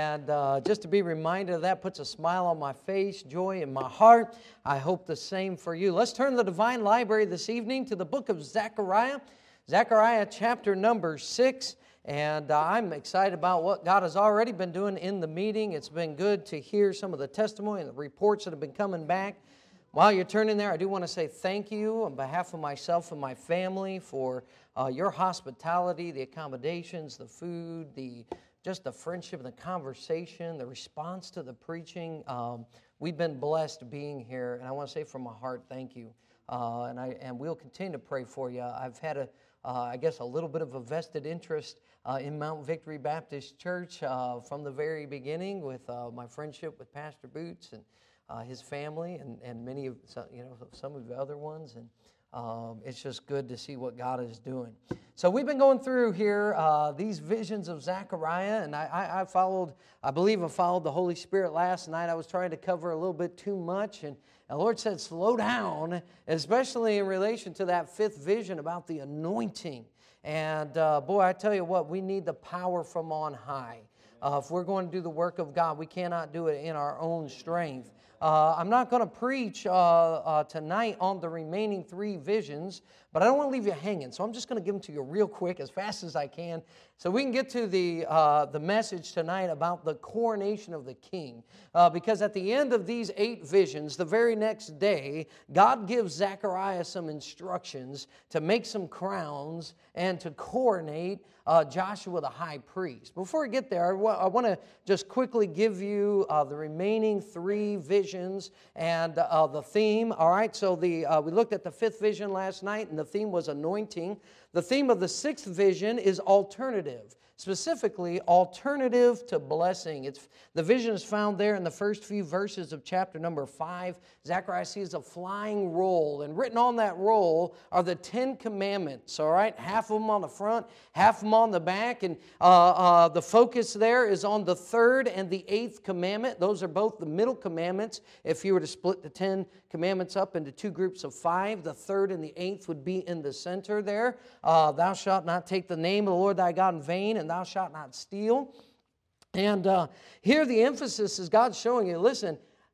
And just to be reminded of that puts a smile on my face, joy in my heart. I hope the same for you. Let's turn the Divine Library this evening to the book of Zechariah. Zechariah chapter number 6. And I'm excited about what God has already been doing in the meeting. It's been good to hear some of the testimony and the reports that have been coming back. While you're turning there, I do want to say thank you on behalf of myself and my family for your hospitality, the accommodations, the food, just the friendship and the conversation, the response to the preaching. We've been blessed being here, and I want to say from my heart, thank you. And we'll continue to pray for you. I've had a little bit of a vested interest in Mount Victory Baptist Church from the very beginning with my friendship with Pastor Boots and his family and many of some of the other ones, and it's just good to see what God is doing. So we've been going through here these visions of Zechariah, and I followed the Holy Spirit last night. I was trying to cover a little bit too much, and the Lord said, slow down, especially in relation to that fifth vision about the anointing. And boy, I tell you what, we need the power from on high. If we're going to do the work of God, we cannot do it in our own strength. I'm not going to preach tonight on the remaining three visions, but I don't want to leave you hanging, so I'm just going to give them to you real quick, as fast as I can, so we can get to the message tonight about the coronation of the king. Because at the end of these 8 visions, the very next day, God gives Zechariah some instructions to make some crowns and to coronate Joshua the high priest. Before we get there, I want to just quickly give you the remaining 3 visions and the theme. All right, so we looked at the 5th vision last night, and the theme was anointing. The theme of the 6th vision is alternative. Specifically, alternative to blessing. The vision is found there in the first few verses of chapter number 5. Zechariah sees a flying roll, and written on that roll are the 10 commandments, all right? Half of them on the front, half of them on the back, and the focus there is on the 3rd and the 8th commandment. Those are both the middle commandments. If you were to split the 10 commandments up into 2 groups of 5, the 3rd and the 8th would be in the center there. Thou shalt not take the name of the Lord thy God in vain, and thou shalt not steal. And here the emphasis is God showing you, listen,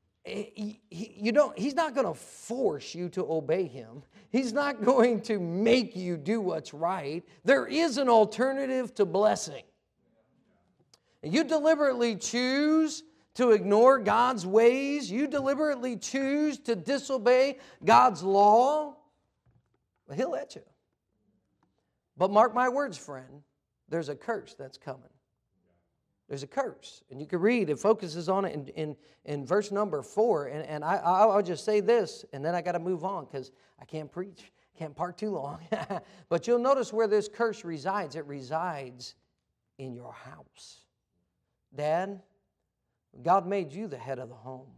He's not going to force you to obey Him. He's not going to make you do what's right. There is an alternative to blessing. You deliberately choose to ignore God's ways. You deliberately choose to disobey God's law. Well, He'll let you. But mark my words, friend, there's a curse that's coming. There's a curse. And you can read, it focuses on it in verse number 4. And I'll just say this, and then I got to move on because I can't preach, can't park too long. But you'll notice where this curse resides. It resides in your house. Dad, God made you the head of the home.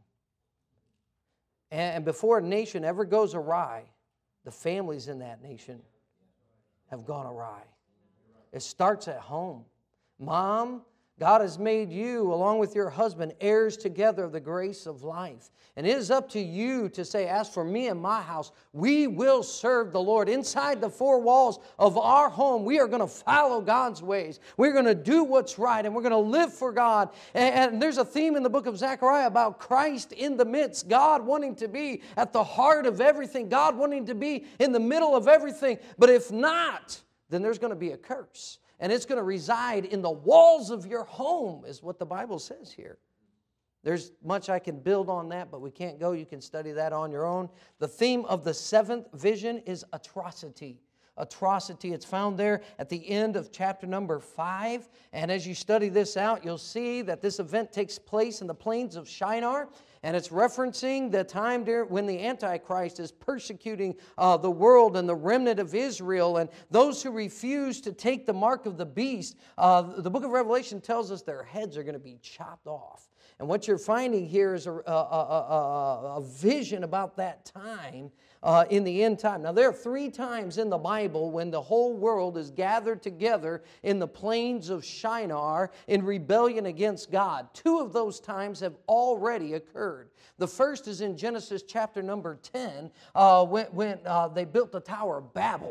And before a nation ever goes awry, the families in that nation have gone awry. It starts at home. Mom, God has made you, along with your husband, heirs together of the grace of life. And it is up to you to say, as for me and my house, we will serve the Lord. Inside the 4 walls of our home, we are going to follow God's ways. We're going to do what's right, and we're going to live for God. And there's a theme in the book of Zechariah about Christ in the midst, God wanting to be at the heart of everything, God wanting to be in the middle of everything. But if not, then there's going to be a curse. And it's going to reside in the walls of your home, is what the Bible says here. There's much I can build on that, but we can't go. You can study that on your own. The theme of the 7th vision is atrocity. Atrocity. It's found there at the end of chapter number 5. And as you study this out, you'll see that this event takes place in the plains of Shinar. And it's referencing the time when the Antichrist is persecuting the world and the remnant of Israel and those who refuse to take the mark of the beast. The book of Revelation tells us their heads are going to be chopped off. And what you're finding here is a vision about that time in the end time. Now, there are 3 times in the Bible when the whole world is gathered together in the plains of Shinar in rebellion against God. 2 of those times have already occurred. The first is in Genesis chapter number 10 when they built the Tower of Babel.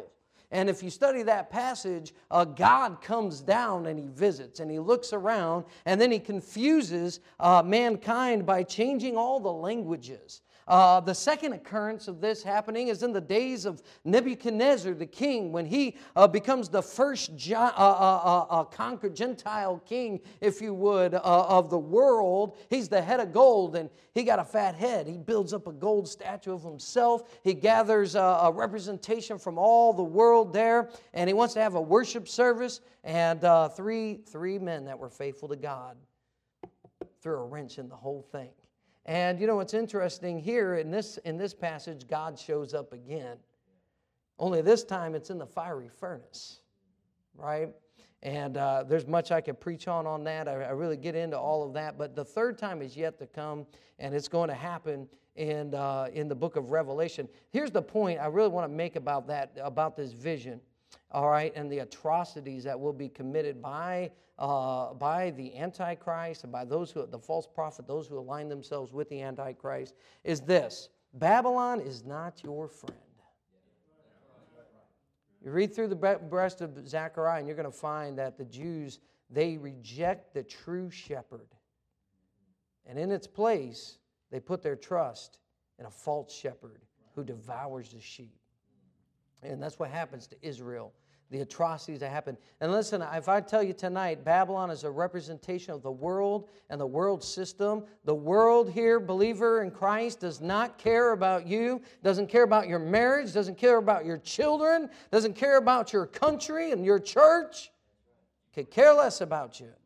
And if you study that passage, God comes down and He visits and He looks around, and then He confuses mankind by changing all the languages. The second occurrence of this happening is in the days of Nebuchadnezzar, the king, when he becomes the first conquered Gentile king, if you would, of the world. He's the head of gold, and he got a fat head. He builds up a gold statue of himself. He gathers a representation from all the world there, and he wants to have a worship service. And three men that were faithful to God threw a wrench in the whole thing. And you know what's interesting here in this passage, God shows up again. Only this time it's in the fiery furnace, right? And there's much I could preach on that. I really get into all of that. But the third time is yet to come, and it's going to happen in the book of Revelation. Here's the point I really want to make about this vision, all right, and the atrocities that will be committed by the Antichrist and by the false prophet, those who align themselves with the Antichrist, is this: Babylon is not your friend. You read through the rest of Zechariah, and you're going to find that the Jews, they reject the true shepherd. And in its place, they put their trust in a false shepherd who devours the sheep. And that's what happens to Israel. The atrocities that happen. And listen, if I tell you tonight, Babylon is a representation of the world and the world system. The world here, believer in Christ, does not care about you, doesn't care about your marriage, doesn't care about your children, doesn't care about your country and your church. Could care less about you.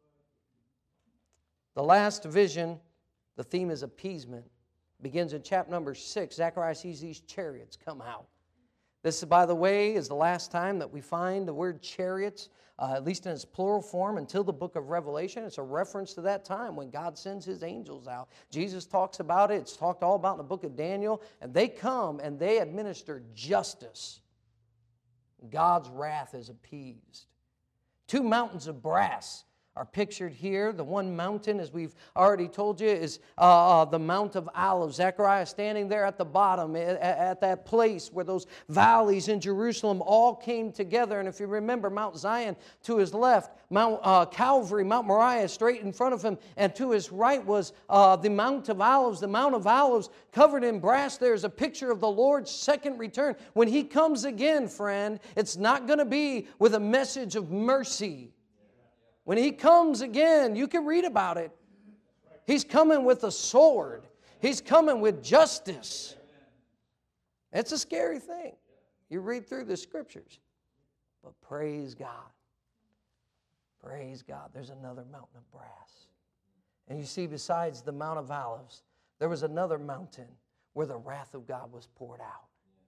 The last vision, the theme is appeasement. Begins in chapter number 6. Zechariah sees these chariots come out. This, by the way, is the last time that we find the word chariots, at least in its plural form, until the book of Revelation. It's a reference to that time when God sends His angels out. Jesus talks about it. It's talked all about in the book of Daniel. And they come and they administer justice. God's wrath is appeased. 2 mountains of brass are pictured here. The one mountain, as we've already told you, is the Mount of Olives. Zechariah standing there at the bottom, at that place where those valleys in Jerusalem all came together. And if you remember, Mount Zion to his left, Mount Calvary, Mount Moriah straight in front of him, and to his right was the Mount of Olives. The Mount of Olives covered in brass. There's a picture of the Lord's second return. When He comes again, friend, it's not going to be with a message of mercy. When He comes again, you can read about it. He's coming with a sword. He's coming with justice. It's a scary thing. You read through the Scriptures. But praise God. Praise God. There's another mountain of brass. And you see, besides the Mount of Olives, there was another mountain where the wrath of God was poured out.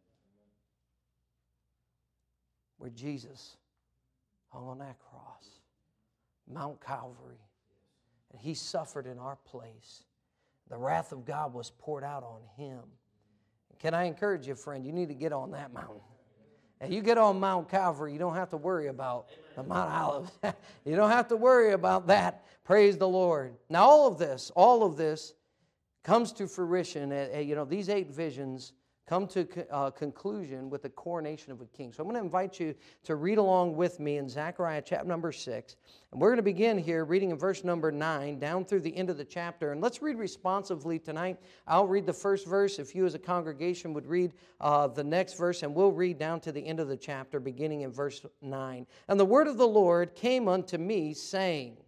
Where Jesus hung on that cross. Mount Calvary. And He suffered in our place. The wrath of God was poured out on Him. Can I encourage you, friend, you need to get on that mountain. And you get on Mount Calvary, you don't have to worry about the Mount Olives. You don't have to worry about that. Praise the Lord. Now all of this comes to fruition. These 8 visions come to conclusion with the coronation of a king. So I'm going to invite you to read along with me in Zechariah chapter number 6. And we're going to begin here reading in verse number 9 down through the end of the chapter. And let's read responsively tonight. I'll read the first verse. If you as a congregation would read the next verse, and we'll read down to the end of the chapter beginning in verse 9. And the word of the Lord came unto me, saying,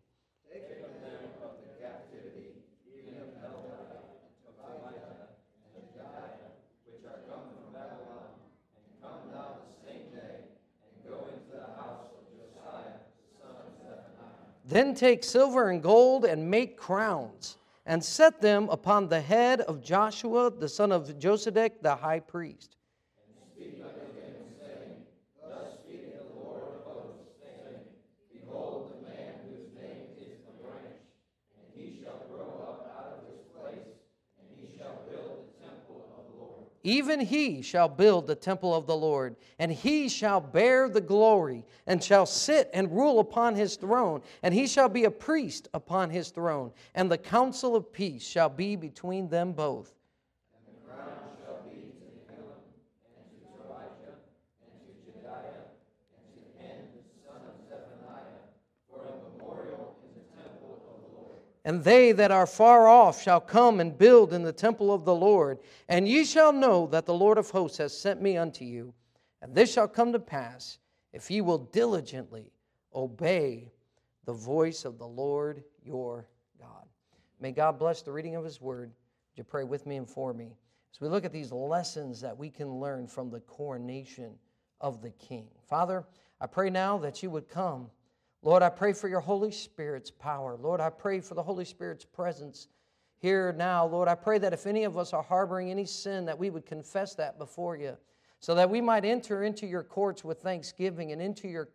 Then take silver and gold and make crowns, and set them upon the head of Joshua, the son of Josedek, the high priest. And speak unto him, saying, Thus speaketh the Lord of hosts, saying, Behold, the man whose name is the branch, and he shall grow up out of his place, and he shall build the temple of the Lord. Even he shall build the temple of the Lord, and he shall bear the glory, and shall sit and rule upon his throne, and he shall be a priest upon his throne, and the counsel of peace shall be between them both. And the crown shall be to him, and to Tobiah, and to Jedaiah, And they that are far off shall come and build in the temple of the Lord. And ye shall know that the Lord of hosts has sent me unto you. And this shall come to pass, if ye will diligently obey the voice of the Lord your God. May God bless the reading of His word. Would you pray with me and for me as we look at these lessons that we can learn from the coronation of the King. Father, I pray now that you would come. Lord, I pray for your Holy Spirit's power. Lord, I pray for the Holy Spirit's presence here now. Lord, I pray that if any of us are harboring any sin, that we would confess that before you, so that we might enter into your courts with thanksgiving and into your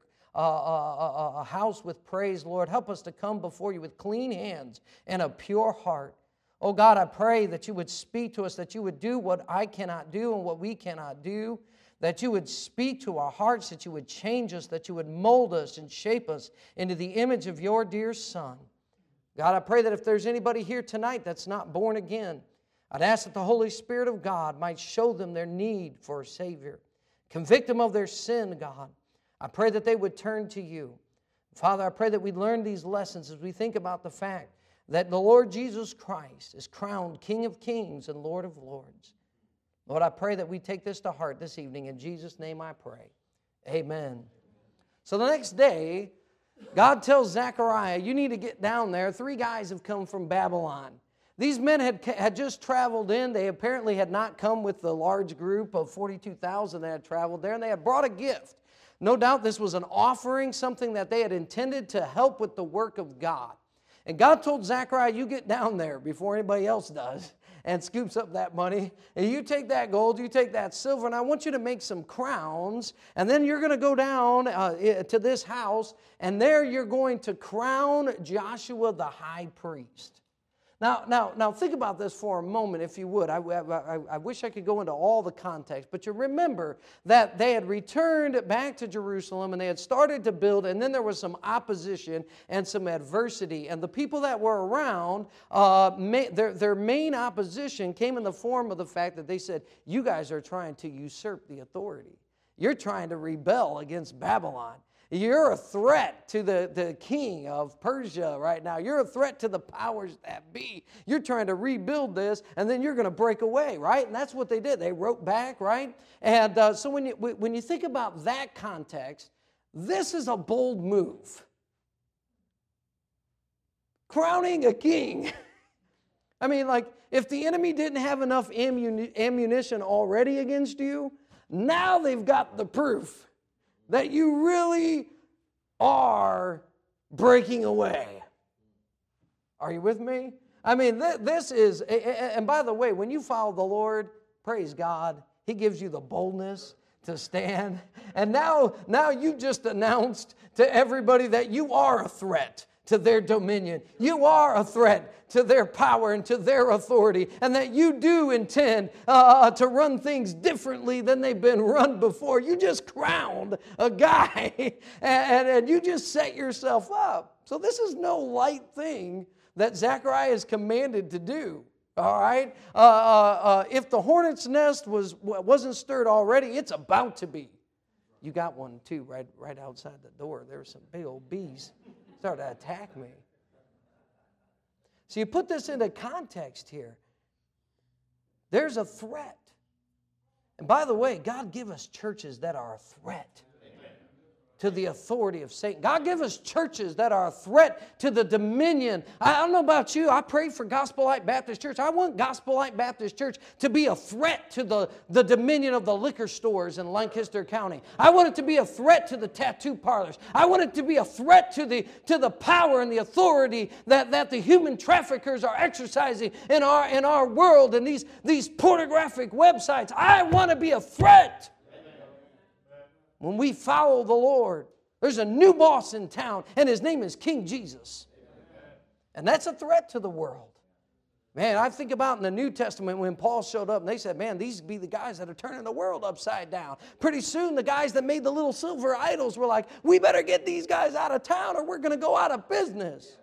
a house with praise. Lord, help us to come before you with clean hands and a pure heart. Oh God, I pray that you would speak to us, that you would do what I cannot do and what we cannot do, that you would speak to our hearts, that you would change us, that you would mold us and shape us into the image of your dear Son. God, I pray that if there's anybody here tonight that's not born again, I'd ask that the Holy Spirit of God might show them their need for a Savior. Convict them of their sin, God. I pray that they would turn to you. Father, I pray that we learn these lessons as we think about the fact that the Lord Jesus Christ is crowned King of Kings and Lord of Lords. Lord, I pray that we take this to heart this evening. In Jesus' name I pray. Amen. So the next day, God tells Zechariah, you need to get down there. 3 guys have come from Babylon. These men had just traveled in. They apparently had not come with the large group of 42,000 that had traveled there, and they had brought a gift. No doubt this was an offering, something that they had intended to help with the work of God. And God told Zechariah, you get down there before anybody else does and scoops up that money. And you take that gold, you take that silver, and I want you to make some crowns. And then you're going to go down to this house, and there you're going to crown Joshua the high priest. Now, think about this for a moment, if you would. I wish I could go into all the context, but you remember that they had returned back to Jerusalem and they had started to build, and then there was some opposition and some adversity. And the people that were around, their main opposition came in the form of the fact that they said, you guys are trying to usurp the authority. You're trying to rebel against Babylon. You're a threat to the king of Persia right now. You're a threat to the powers that be. You're trying to rebuild this, and then you're going to break away, right? And that's what they did. They wrote back, right? And so when you think about that context, this is a bold move. Crowning a king. I mean, like, if the enemy didn't have enough ammunition already against you, now they've got the proof that you really are breaking away. Are you with me? I mean, this is, and by the way, when you follow the Lord, praise God, He gives you the boldness to stand. And now you just announced to everybody that you are a threat to their dominion. You are a threat to their power and to their authority, and that you do intend to run things differently than they've been run before. You just crowned a guy, and you just set yourself up. So this is no light thing that Zechariah is commanded to do. All right? If the hornet's nest wasn't stirred already, it's about to be. You got one too, right outside the door. There's some big old bees started to attack me. So you put this into context here. There's a threat. And by the way, God give us churches that are a threat to the authority of Satan. God give us churches that are a threat to the dominion. I don't know about you. I pray for Gospel Light Baptist Church. I want Gospel Light Baptist Church to be a threat to the dominion of the liquor stores in Lancaster County. I want it to be a threat to the tattoo parlors. I want it to be a threat to the power and the authority that the human traffickers are exercising in our world and these pornographic websites. I want to be a threat. When we follow the Lord, there's a new boss in town, and his name is King Jesus. And that's a threat to the world. Man, I think about in the New Testament when Paul showed up, and they said, man, these be the guys that are turning the world upside down. Pretty soon, the guys that made the little silver idols were like, we better get these guys out of town or we're going to go out of business.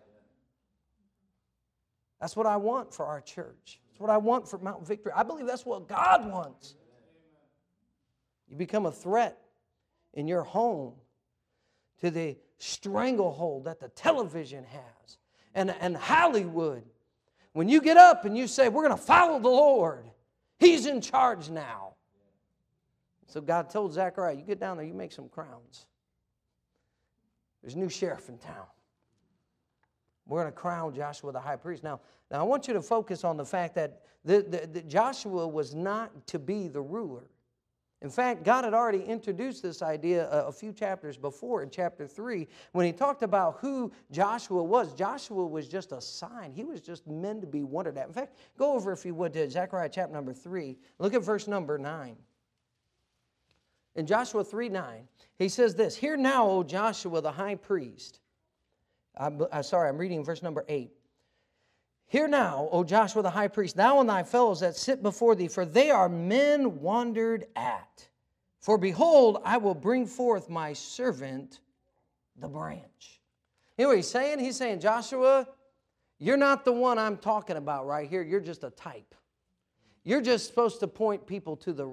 That's what I want for our church. That's what I want for Mount Victory. I believe that's what God wants. You become a threat in your home to the stranglehold that the television has and Hollywood. When you get up and you say, we're going to follow the Lord, He's in charge now. So God told Zechariah, you get down there, you make some crowns. There's a new sheriff in town. We're going to crown Joshua the high priest. Now I want you to focus on the fact that Joshua was not to be the ruler. In fact, God had already introduced this idea a few chapters before in chapter 3 when He talked about who Joshua was. Joshua was just a sign. He was just meant to be wondered at. In fact, go over, if you would, to Zechariah chapter number 3. Look at verse number 9. In Joshua 3:9, he says this, Hear now, O Joshua the high priest. I'm reading verse number 8. Hear now, O Joshua the high priest, thou and thy fellows that sit before thee, for they are men wondered at. For behold, I will bring forth my servant, the branch. You know what he's saying? He's saying, Joshua, you're not the one I'm talking about right here. You're just a type. You're just supposed to point people to the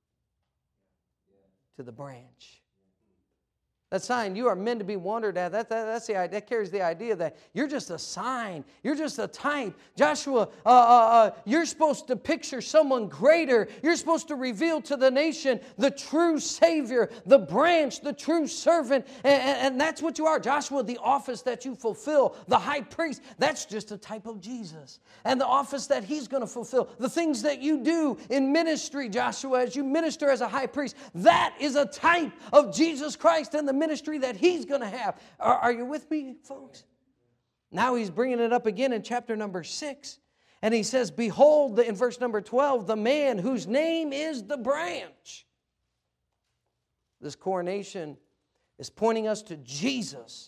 branch. That sign, you are meant to be wondered at. That's the idea. That carries the idea that you're just a sign. You're just a type. Joshua, you're supposed to picture someone greater. You're supposed to reveal to the nation the true Savior, the branch, the true servant. And that's what you are. Joshua, the office that you fulfill, the high priest, that's just a type of Jesus. And the office that He's going to fulfill, the things that you do in ministry, Joshua, as you minister as a high priest, that is a type of Jesus Christ and the ministry that He's going to have. Are you with me, folks? Now He's bringing it up again in chapter number 6. And He says, Behold, in verse number 12, the man whose name is the branch. This coronation is pointing us to Jesus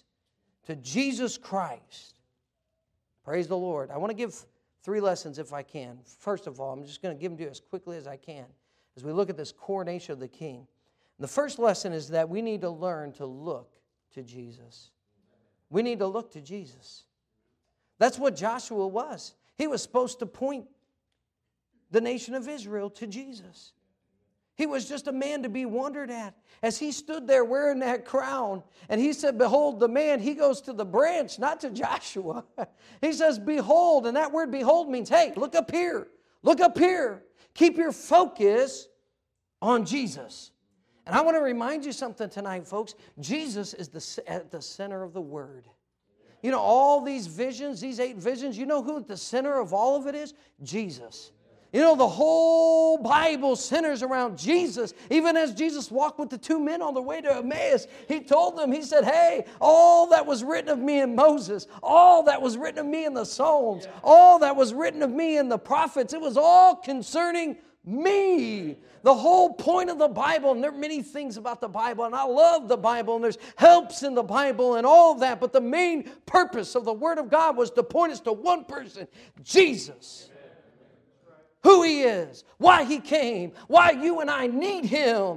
Christ. Praise the Lord. I want to give 3 lessons if I can. First of all, I'm just going to give them to you as quickly as I can as we look at this coronation of the King. The first lesson is that we need to learn to look to Jesus. We need to look to Jesus. That's what Joshua was. He was supposed to point the nation of Israel to Jesus. He was just a man to be wondered at. As he stood there wearing that crown, and he said, Behold the man, he goes to the branch, not to Joshua. He says, Behold, and that word behold means, hey, look up here. Look up here. Keep your focus on Jesus. And I want to remind you something tonight, folks. Jesus is at the center of the Word. You know, all these visions, these 8 visions, you know who at the center of all of it is? Jesus. You know, the whole Bible centers around Jesus. Even as Jesus walked with the 2 men on the way to Emmaus, He told them, He said, hey, all that was written of me in Moses, all that was written of me in the Psalms, all that was written of me in the prophets, it was all concerning me. The whole point of the Bible, and there are many things about the Bible, and I love the Bible, and there's helps in the Bible and all of that, but the main purpose of the Word of God was to point us to one person, Jesus. Who He is, why He came, why you and I need Him.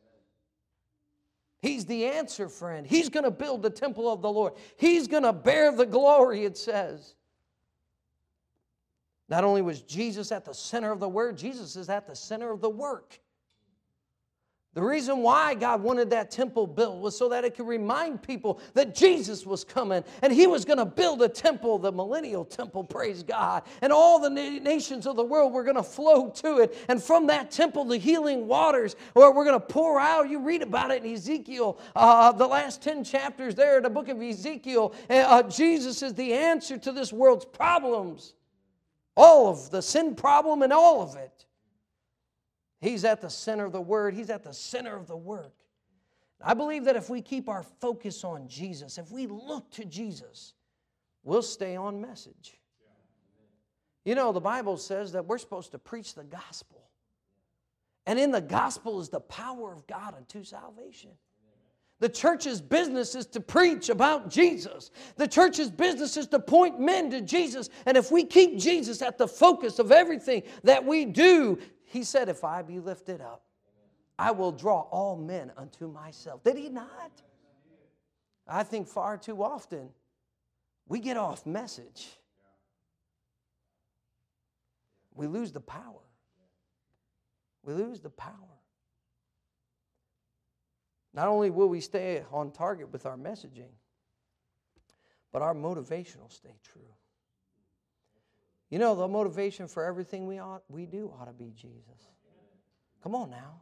He's the answer, friend. He's going to build the temple of the Lord. He's going to bear the glory, it says. Not only was Jesus at the center of the Word, Jesus is at the center of the work. The reason why God wanted that temple built was so that it could remind people that Jesus was coming and He was going to build a temple, the millennial temple, praise God. And all the nations of the world were going to flow to it. And from that temple, the healing waters were going to pour out. You read about it in Ezekiel, the last 10 chapters there in the book of Ezekiel. Jesus is the answer to this world's problems. All of the sin problem and all of it. He's at the center of the Word. He's at the center of the work. I believe that if we keep our focus on Jesus, if we look to Jesus, we'll stay on message. You know, the Bible says that we're supposed to preach the gospel. And in the gospel is the power of God unto salvation. The church's business is to preach about Jesus. The church's business is to point men to Jesus. And if we keep Jesus at the focus of everything that we do, He said, if I be lifted up, I will draw all men unto myself. Did He not? I think far too often we get off message. We lose the power. We lose the power. Not only will we stay on target with our messaging, but our motivation will stay true. You know, the motivation for everything we do ought to be Jesus. Come on now.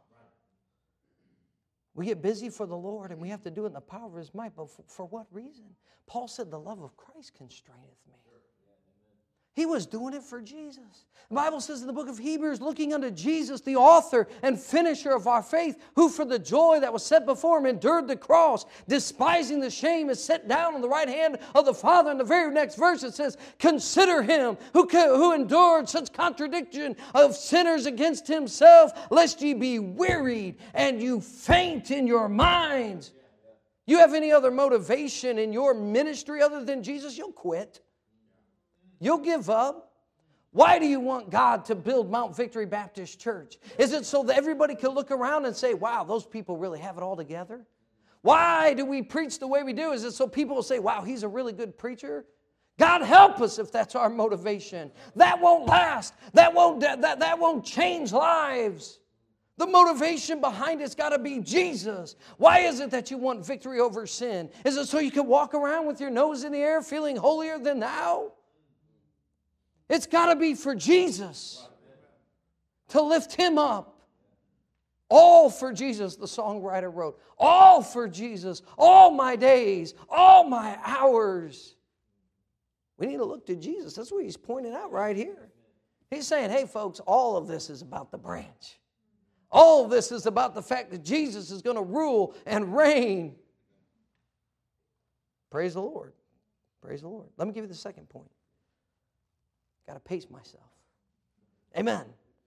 We get busy for the Lord and we have to do it in the power of His might, but for what reason? Paul said, the love of Christ constraineth me. He was doing it for Jesus. The Bible says in the book of Hebrews, looking unto Jesus, the author and finisher of our faith, who for the joy that was set before Him endured the cross, despising the shame, is set down on the right hand of the Father. In the very next verse it says, consider Him who endured such contradiction of sinners against Himself, lest ye be wearied and you faint in your minds. You have any other motivation in your ministry other than Jesus, you'll quit. You'll give up. Why do you want God to build Mount Victory Baptist Church? Is it so that everybody can look around and say, wow, those people really have it all together? Why do we preach the way we do? Is it so people will say, wow, he's a really good preacher? God help us if that's our motivation. That won't last. That won't change lives. The motivation behind it's got to be Jesus. Why is it that you want victory over sin? Is it so you can walk around with your nose in the air feeling holier than thou? It's got to be for Jesus, to lift Him up. All for Jesus, the songwriter wrote. All for Jesus, all my days, all my hours. We need to look to Jesus. That's what he's pointing out right here. He's saying, hey folks, all of this is about the branch. All of this is about the fact that Jesus is going to rule and reign. Praise the Lord. Praise the Lord. Let me give you the second point. Got to pace myself. Amen.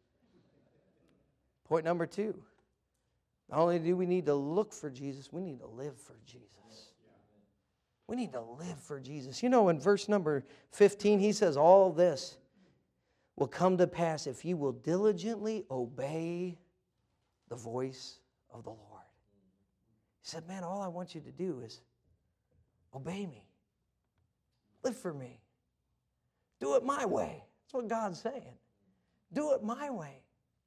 Point number 2. Not only do we need to look for Jesus, we need to live for Jesus. We need to live for Jesus. You know, in verse number 15, he says, all this will come to pass if you will diligently obey the voice of the Lord. He said, man, all I want you to do is obey me. Live for me. Do it my way. That's what God's saying. Do it my way.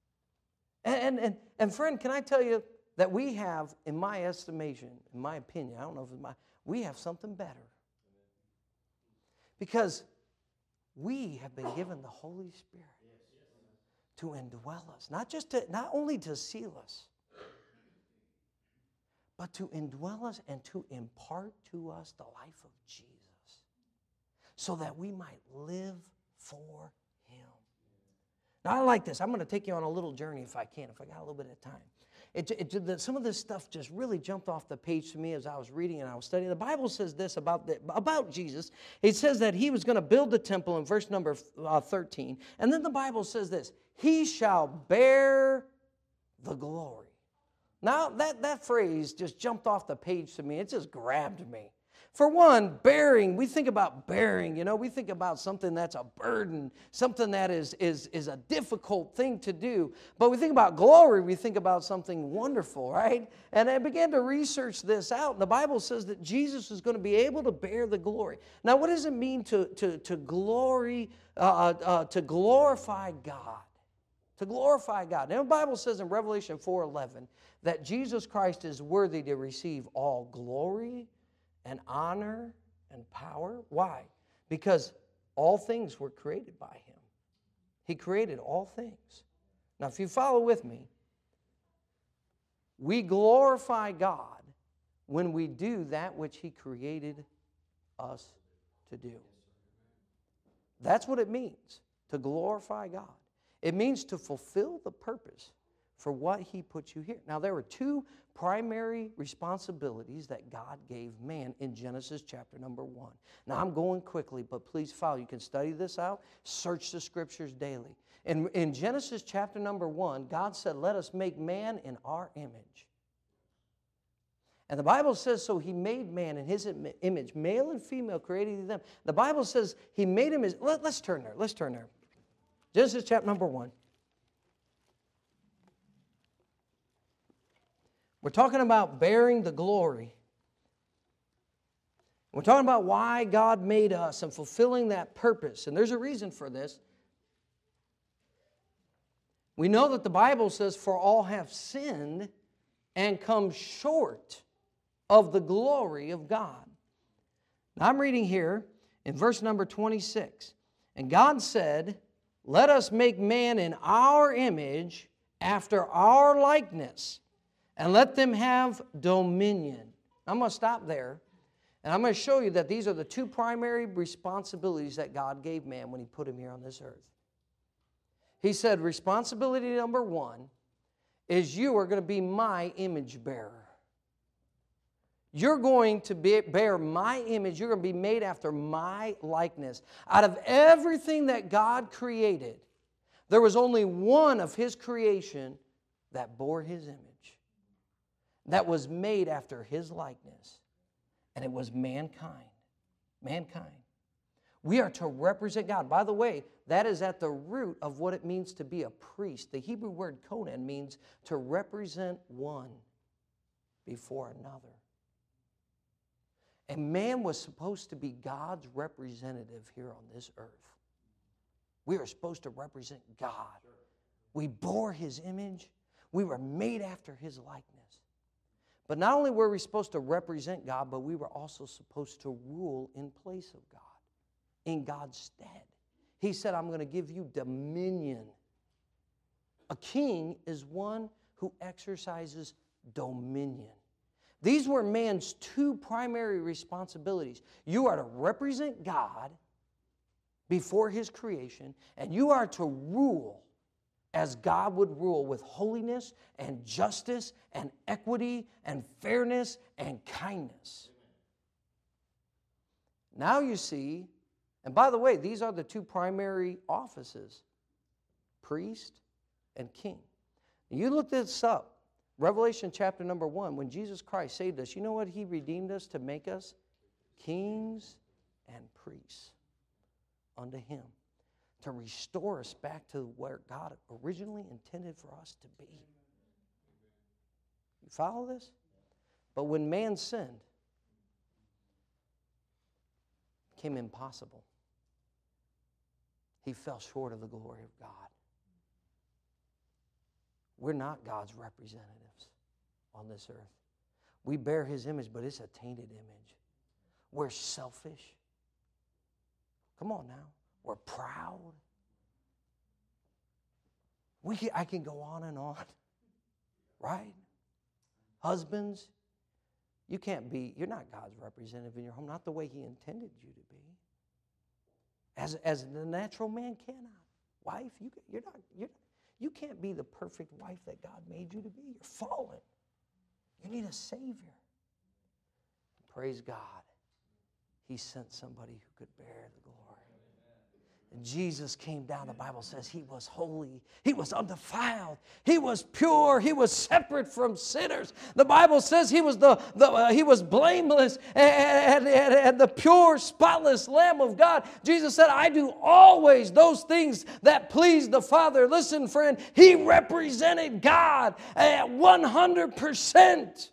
And friend, can I tell you that we have, in my estimation, in my opinion, I don't know if it's we have something better. Because we have been given the Holy Spirit to indwell us. Not only to seal us, but to indwell us and to impart to us the life of Jesus, so that we might live for Him. Now, I like this. I'm going to take you on a little journey if I can, if I got a little bit of time. Some of this stuff just really jumped off the page to me as I was reading and I was studying. The Bible says this about Jesus. It says that He was going to build the temple in verse number 13. And then the Bible says this, He shall bear the glory. Now, that phrase just jumped off the page to me. It just grabbed me. For one, bearing, we think about bearing, we think about something that's a burden, something that is a difficult thing to do. But we think about glory, we think about something wonderful, right? And I began to research this out, and the Bible says that Jesus is going to be able to bear the glory. Now, what does it mean to glory, to glorify God? To glorify God. Now, the Bible says in Revelation 4:11 that Jesus Christ is worthy to receive all glory and honor and power. Why? Because all things were created by Him. He created all things. Now, if you follow with me, we glorify God when we do that which He created us to do. That's what it means, to glorify God. It means to fulfill the purpose for what He put you here. Now, there were two primary responsibilities that God gave man in Genesis chapter number 1. Now, I'm going quickly, but please follow. You can study this out. Search the Scriptures daily. In Genesis chapter number 1, God said, let us make man in our image. And the Bible says, so He made man in His image. Male and female created He them. The Bible says He made him as... Let's turn there. Let's turn there. Genesis chapter number 1. We're talking about bearing the glory. We're talking about why God made us and fulfilling that purpose. And there's a reason for this. We know that the Bible says, for all have sinned and come short of the glory of God. Now I'm reading here in verse number 26. And God said, let us make man in our image, after our likeness, and let them have dominion. I'm going to stop there, and I'm going to show you that these are the two primary responsibilities that God gave man when He put him here on this earth. He said, responsibility number one is you are going to be my image bearer. You're going to bear my image. You're going to be made after my likeness. Out of everything that God created, there was only one of His creation that bore His image, that was made after His likeness, and it was mankind. Mankind. We are to represent God. By the way, that is at the root of what it means to be a priest. The Hebrew word kohen means to represent one before another. And man was supposed to be God's representative here on this earth. We are supposed to represent God. We bore His image. We were made after His likeness. But not only were we supposed to represent God, but we were also supposed to rule in place of God, in God's stead. He said, I'm going to give you dominion. A king is one who exercises dominion. These were man's two primary responsibilities. You are to represent God before His creation, and you are to rule as God would rule, with holiness and justice and equity and fairness and kindness. Now you see, and by the way, these are the two primary offices, priest and king. You look this up. Revelation chapter number 1, when Jesus Christ saved us, you know what He redeemed us to make us? Kings and priests unto Him. To restore us back to where God originally intended for us to be. You follow this? But when man sinned, it became impossible. He fell short of the glory of God. We're not God's representatives on this earth. We bear His image, but it's a tainted image. We're selfish. Come on now. We're proud. I can go on and on. Right? Husbands, you're not God's representative in your home, not the way He intended you to be. As the natural man cannot. Wife, you can't be the perfect wife that God made you to be. You're fallen. You need a Savior. Praise God. He sent somebody who could bear the glory. And Jesus came down, the Bible says He was holy. He was undefiled. He was pure. He was separate from sinners. The Bible says He was He was blameless and the pure, spotless Lamb of God. Jesus said, I do always those things that please the Father. Listen, friend, He represented God at 100%.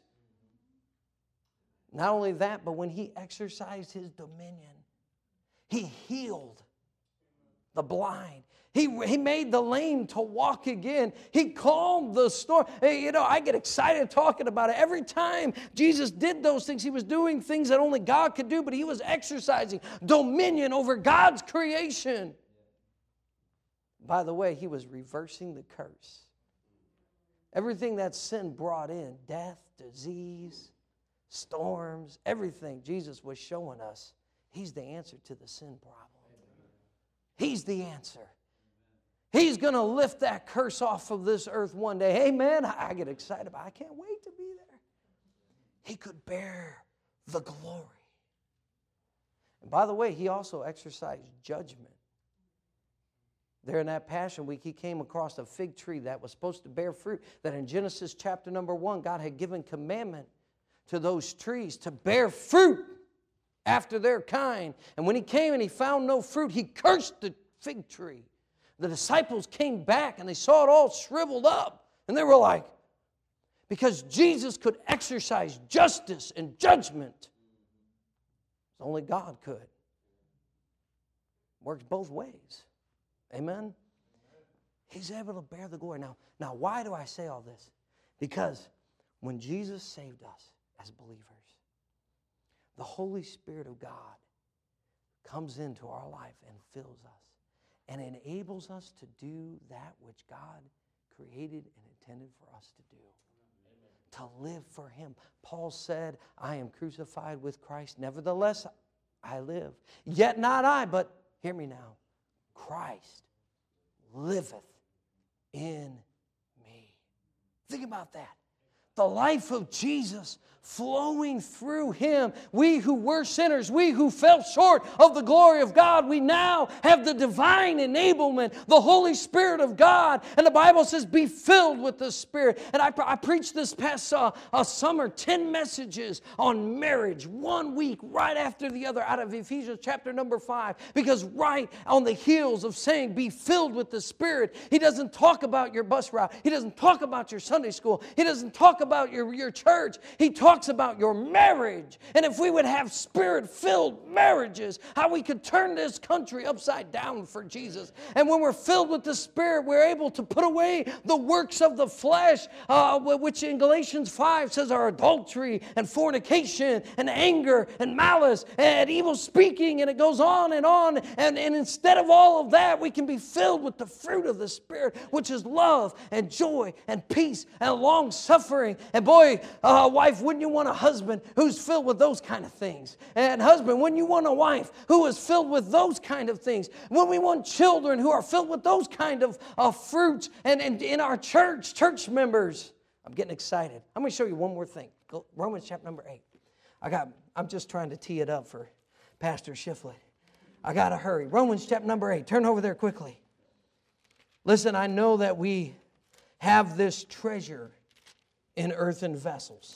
Not only that, but when He exercised His dominion, He healed the blind. He made the lame to walk again. He calmed the storm. Hey, I get excited talking about it. Every time Jesus did those things, He was doing things that only God could do, but He was exercising dominion over God's creation. By the way, He was reversing the curse. Everything that sin brought in, death, disease, storms, everything, Jesus was showing us He's the answer to the sin problem. He's the answer. He's going to lift that curse off of this earth one day. Amen. I get excited about it. I can't wait to be there. He could bear the glory. And by the way, He also exercised judgment. There in that Passion Week, He came across a fig tree that was supposed to bear fruit, that in Genesis chapter number 1, God had given commandment to those trees to bear fruit after their kind. And when He came and He found no fruit, He cursed the fig tree. The disciples came back and they saw it all shriveled up. And they were like, because Jesus could exercise justice and judgment, only God could. Works both ways. Amen? He's able to bear the glory. Now, why do I say all this? Because when Jesus saved us as believers, the Holy Spirit of God comes into our life and fills us and enables us to do that which God created and intended for us to do. To live for Him. Paul said, I am crucified with Christ. Nevertheless, I live. Yet not I, but hear me now. Christ liveth in me. Think about that. The life of Jesus flowing through Him. We who were sinners, we who fell short of the glory of God, we now have the divine enablement, the Holy Spirit of God. And the Bible says, be filled with the Spirit. And I preached this past summer 10 messages on marriage, 1 week right after the other out of Ephesians chapter number 5. Because right on the heels of saying, be filled with the Spirit, He doesn't talk about your bus route. He doesn't talk about your Sunday school. He doesn't talk about your church. He talks about your marriage. And if we would have Spirit-filled marriages, how we could turn this country upside down for Jesus. And when we're filled with the Spirit, we're able to put away the works of the flesh, which in Galatians 5 says are adultery and fornication and anger and malice and evil speaking, and it goes on. And instead of all of that, we can be filled with the fruit of the Spirit, which is love and joy and peace and long-suffering. And boy, wife, wouldn't you want a husband who's filled with those kind of things? And husband, wouldn't you want a wife who is filled with those kind of things? When we want children who are filled with those kind of fruits, and in our church members. I'm getting excited. I'm going to show you one more thing. Romans chapter number 8. I'm just trying to tee it up for Pastor Shiflett. I got to hurry. Romans chapter number 8. Turn over there quickly. Listen, I know that we have this treasure in earthen vessels.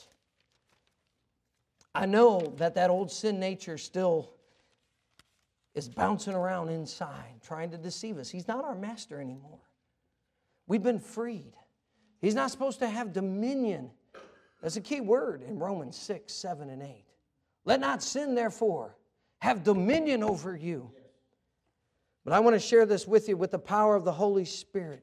I know that old sin nature still is bouncing around inside, trying to deceive us. He's not our master anymore. We've been freed. He's not supposed to have dominion. That's a key word in Romans 6, 7, and 8. Let not sin, therefore, have dominion over you. But I want to share this with you with the power of the Holy Spirit.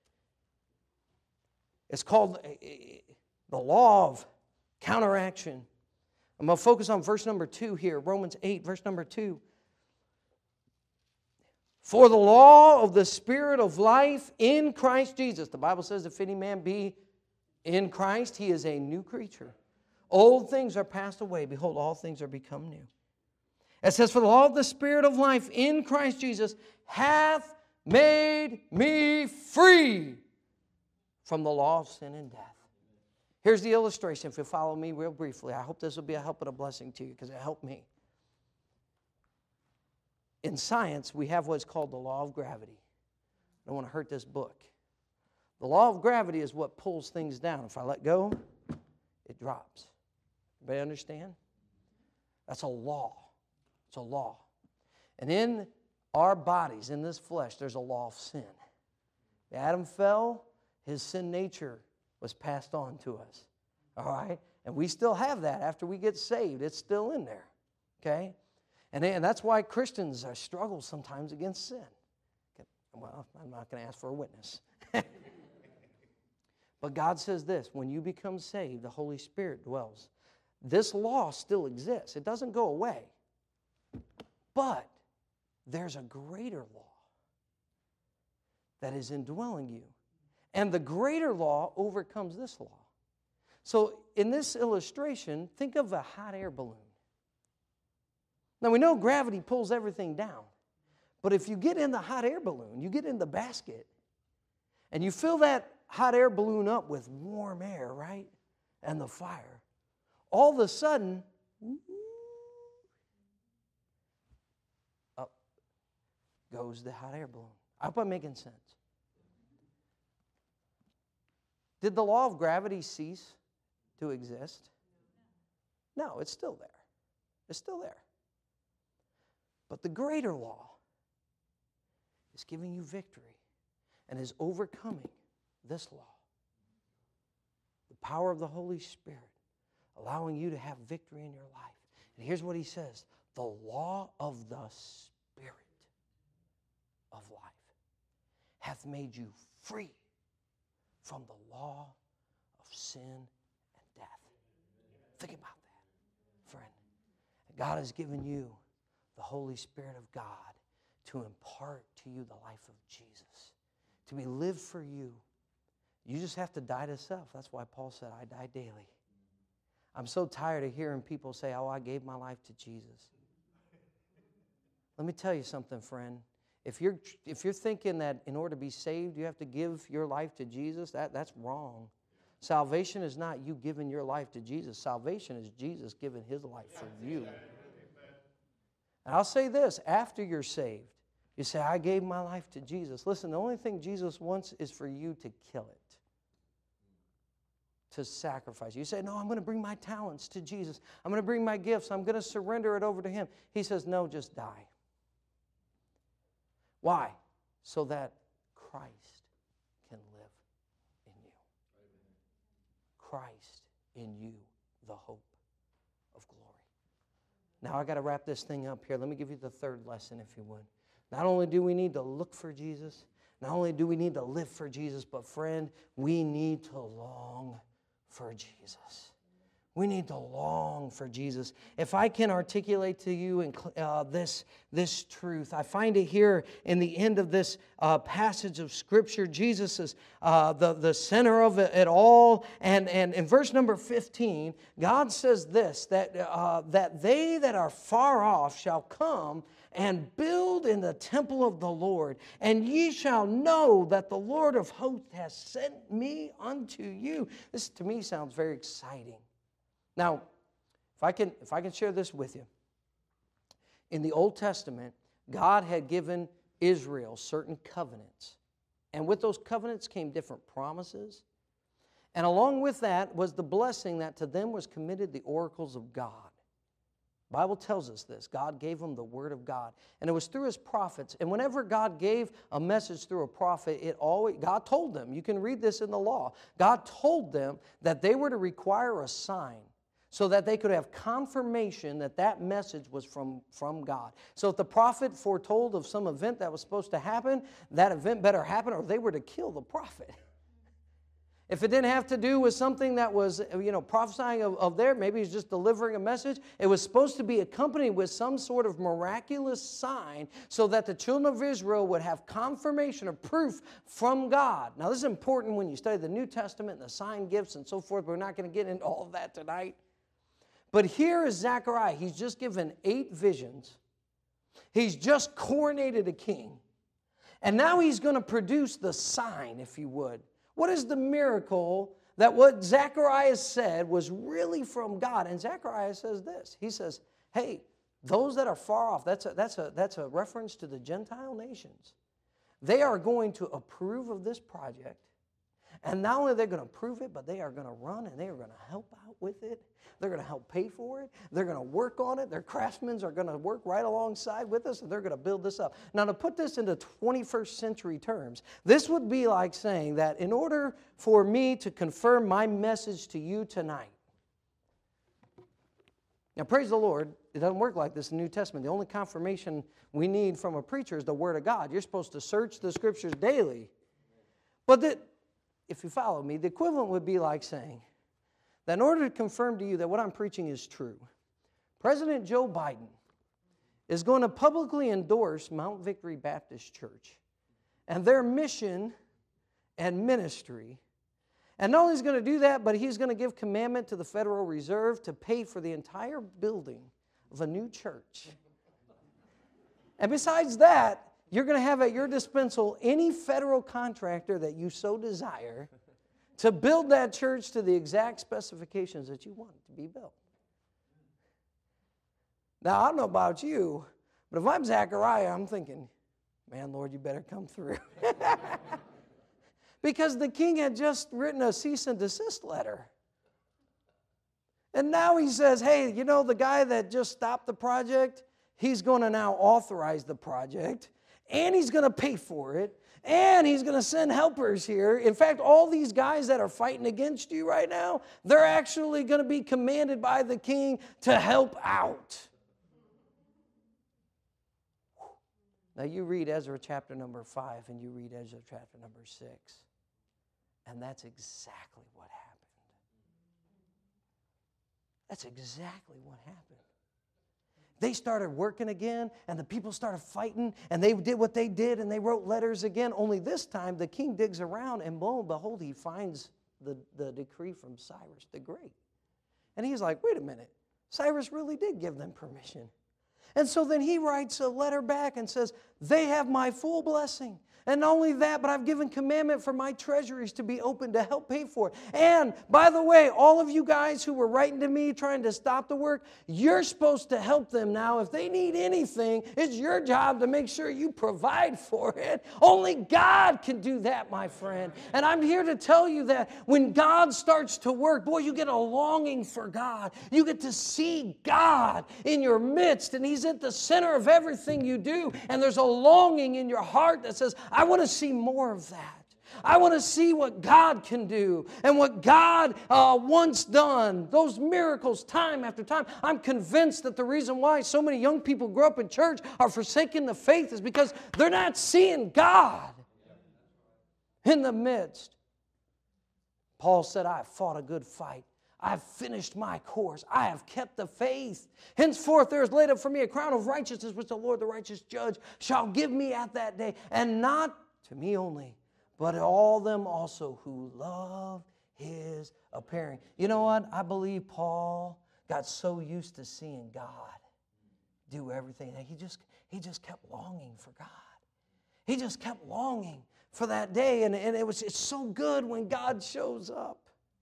It's called the law of counteraction. I'm going to focus on verse number 2 here, Romans 8, verse number 2. For the law of the Spirit of life in Christ Jesus. The Bible says, if any man be in Christ, he is a new creature. Old things are passed away. Behold, all things are become new. It says, for the law of the Spirit of life in Christ Jesus hath made me free from the law of sin and death. Here's the illustration, if you follow me real briefly. I hope this will be a help and a blessing to you because it helped me. In science, we have what's called the law of gravity. I don't want to hurt this book. The law of gravity is what pulls things down. If I let go, it drops. Everybody understand? That's a law. It's a law. And in our bodies, in this flesh, there's a law of sin. Adam fell, his sin nature was passed on to us. All right? And we still have that after we get saved. It's still in there. Okay? And that's why Christians struggle sometimes against sin. Well, I'm not going to ask for a witness. But God says this, when you become saved, the Holy Spirit dwells. This law still exists. It doesn't go away. But there's a greater law that is indwelling you. And the greater law overcomes this law. So in this illustration, think of a hot air balloon. Now we know gravity pulls everything down. But if you get in the hot air balloon, you get in the basket, and you fill that hot air balloon up with warm air, right? And the fire. All of a sudden, up goes the hot air balloon. I hope I'm making sense. Did the law of gravity cease to exist? No, it's still there. It's still there. But the greater law is giving you victory and is overcoming this law. The power of the Holy Spirit allowing you to have victory in your life. And here's what he says. The law of the Spirit of life hath made you free from the law of sin and death. Think about that, friend. God has given you the Holy Spirit of God to impart to you the life of Jesus, to be lived for you. You just have to die to self. That's why Paul said, I die daily. I'm so tired of hearing people say, oh, I gave my life to Jesus. Let me tell you something, friend. If you're thinking that in order to be saved, you have to give your life to Jesus, that's wrong. Salvation is not you giving your life to Jesus. Salvation is Jesus giving His life for you. And I'll say this, after you're saved, you say, I gave my life to Jesus. Listen, the only thing Jesus wants is for you to kill it. To sacrifice. You say, no, I'm going to bring my talents to Jesus. I'm going to bring my gifts. I'm going to surrender it over to Him. He says, no, just die. Why? So that Christ can live in you. Christ in you, the hope of glory. Now I got to wrap this thing up here. Let me give you the third lesson, if you would. Not only do we need to look for Jesus, not only do we need to live for Jesus, but friend, we need to long for Jesus. We need to long for Jesus. If I can articulate to you this truth, I find it here in the end of this passage of Scripture. Jesus is the center of it all. And in verse number 15, God says this, that they that are far off shall come and build in the temple of the Lord, and ye shall know that the Lord of hosts has sent me unto you. This to me sounds very exciting. Now, if I can share this with you. In the Old Testament, God had given Israel certain covenants. And with those covenants came different promises. And along with that was the blessing that to them was committed the oracles of God. The Bible tells us this. God gave them the Word of God. And it was through His prophets. And whenever God gave a message through a prophet, God told them, you can read this in the law, God told them that they were to require a sign so that they could have confirmation that that message was from God. So if the prophet foretold of some event that was supposed to happen, that event better happen or they were to kill the prophet. If it didn't have to do with something that was, prophesying of there, maybe he's just delivering a message, it was supposed to be accompanied with some sort of miraculous sign so that the children of Israel would have confirmation or proof from God. Now, this is important when you study the New Testament and the sign gifts and so forth, but we're not going to get into all of that tonight. But here is Zechariah. He's just given 8 visions. He's just coronated a king. And now he's going to produce the sign, if you would. What is the miracle that what Zechariah said was really from God? And Zechariah says this. He says, hey, those that are far off, that's a reference to the Gentile nations. They are going to approve of this project. And not only are they going to approve it, but they are going to run and they are going to help out with it. They're going to help pay for it. They're going to work on it. Their craftsmen are going to work right alongside with us, and they're going to build this up. Now, to put this into 21st century terms, this would be like saying that in order for me to confirm my message to you tonight, now, praise the Lord, it doesn't work like this in the New Testament. The only confirmation we need from a preacher is the Word of God. You're supposed to search the Scriptures daily. But if you follow me, the equivalent would be like saying that in order to confirm to you that what I'm preaching is true, President Joe Biden is going to publicly endorse Mount Victory Baptist Church and their mission and ministry. And not only is he going to do that, but he's going to give commandment to the Federal Reserve to pay for the entire building of a new church. And besides that, you're going to have at your disposal any federal contractor that you so desire to build that church to the exact specifications that you want it to be built. Now, I don't know about you, but if I'm Zechariah, I'm thinking, man, Lord, you better come through. Because the king had just written a cease and desist letter. And now he says, hey, the guy that just stopped the project, he's going to now authorize the project. And he's going to pay for it, and he's going to send helpers here. In fact, all these guys that are fighting against you right now, they're actually going to be commanded by the king to help out. Now, you read Ezra chapter number 5, and you read Ezra chapter number 6, and that's exactly what happened. That's exactly what happened. they started working again, and the people started fighting, and they did what they did, and they wrote letters again. Only this time, the king digs around, and lo and behold, he finds the decree from Cyrus the Great. And he's like, wait a minute, Cyrus really did give them permission. And so then he writes a letter back and says, they have my full blessing. And not only that, but I've given commandment for my treasuries to be open to help pay for it. And, by the way, all of you guys who were writing to me trying to stop the work, you're supposed to help them now. If they need anything, it's your job to make sure you provide for it. Only God can do that, my friend. And I'm here to tell you that when God starts to work, boy, you get a longing for God. You get to see God in your midst, and He's at the center of everything you do. And there's a longing in your heart that says, I want to see more of that. I want to see what God can do and what God once done. Those miracles time after time. I'm convinced that the reason why so many young people grow up in church are forsaking the faith is because they're not seeing God in the midst. Paul said, I have fought a good fight. I have finished my course. I have kept the faith. Henceforth there is laid up for me a crown of righteousness, which the Lord, the righteous judge, shall give me at that day. And not to me only, but all them also who love His appearing. You know what? I believe Paul got so used to seeing God do everything that he just kept longing for God. He just kept longing for that day. And it's so good when God shows up.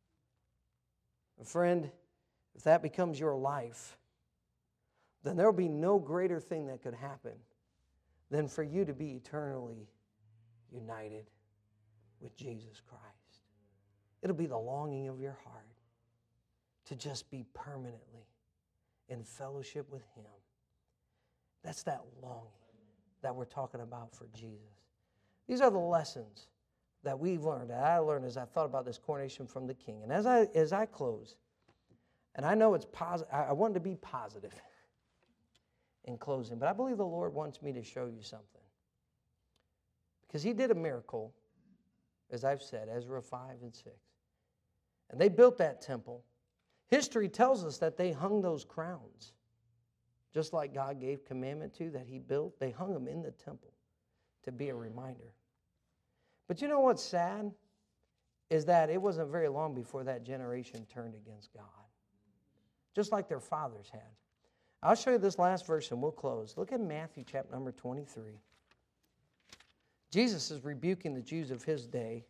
Friend, if that becomes your life, then there will be no greater thing that could happen than for you to be eternally united with Jesus Christ. It'll be the longing of your heart to just be permanently in fellowship with Him. That's that longing that we're talking about for Jesus. These are the lessons that we've learned, that I learned as I thought about this coronation from the King. And as I close, and I know it's positive, I wanted to be positive in closing, but I believe the Lord wants me to show you something. Because He did a miracle, as I've said, Ezra 5 and 6. And they built that temple. History tells us that they hung those crowns, just like God gave commandment to, that He built. They hung them in the temple to be a reminder. But you know what's sad? Is that it wasn't very long before that generation turned against God. Just like their fathers had. I'll show you this last verse and we'll close. Look at Matthew chapter number 23. Jesus is rebuking the Jews of His day.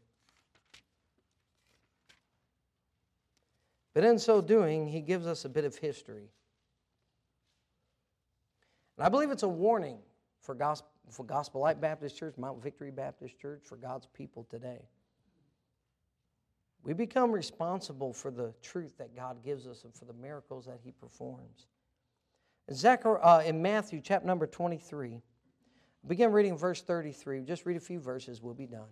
But in so doing, He gives us a bit of history. And I believe it's a warning for Gospel Light Baptist Church, Mount Victory Baptist Church, for God's people today. We become responsible for the truth that God gives us and for the miracles that He performs. In Matthew chapter number 23, begin reading verse 33. Just read a few verses, we'll be done.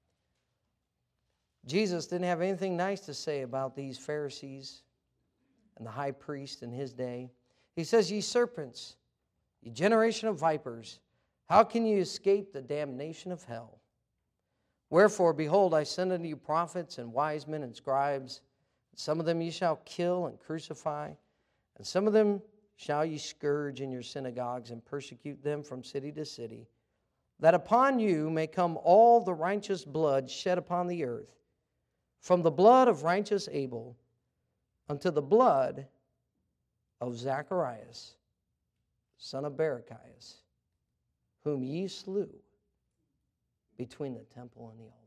Jesus didn't have anything nice to say about these Pharisees and the high priest in His day. He says, ye serpents, ye generation of vipers, how can you escape the damnation of hell? Wherefore, behold, I send unto you prophets and wise men and scribes. Some of them ye shall kill and crucify, and some of them shall ye scourge in your synagogues and persecute them from city to city, that upon you may come all the righteous blood shed upon the earth, from the blood of righteous Abel unto the blood of Zacharias, son of Barachias, whom ye slew between the temple and the altar.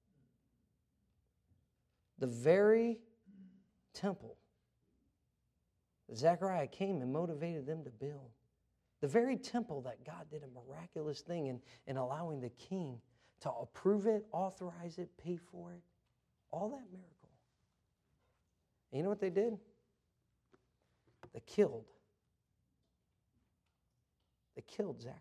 The very temple that Zechariah came and motivated them to build. The very temple that God did a miraculous thing in allowing the king to approve it, authorize it, pay for it. All that miracle. And you know what they did? They killed Zacharias.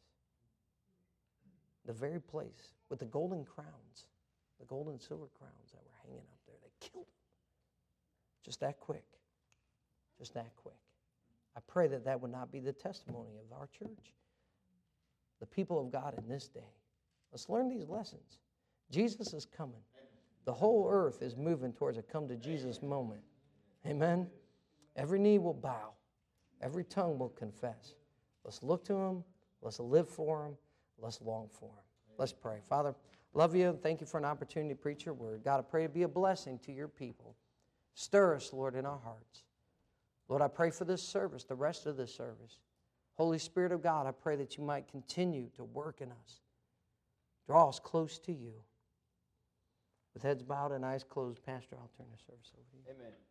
The very place with the golden crowns, the gold and silver crowns that were hanging up there. They killed him. Just that quick. Just that quick. I pray that that would not be the testimony of our church. The people of God in this day. Let's learn these lessons. Jesus is coming. The whole earth is moving towards a come to Jesus moment. Amen? Every knee will bow. Every tongue will confess. Let's look to Him. Let's live for Him. Let's long for Him. Let's pray. Father, love you. Thank you for an opportunity to preach your word. God, I pray to be a blessing to your people. Stir us, Lord, in our hearts. Lord, I pray for this service, the rest of this service. Holy Spirit of God, I pray that you might continue to work in us. Draw us close to you. With heads bowed and eyes closed, Pastor, I'll turn the service over to you. Amen.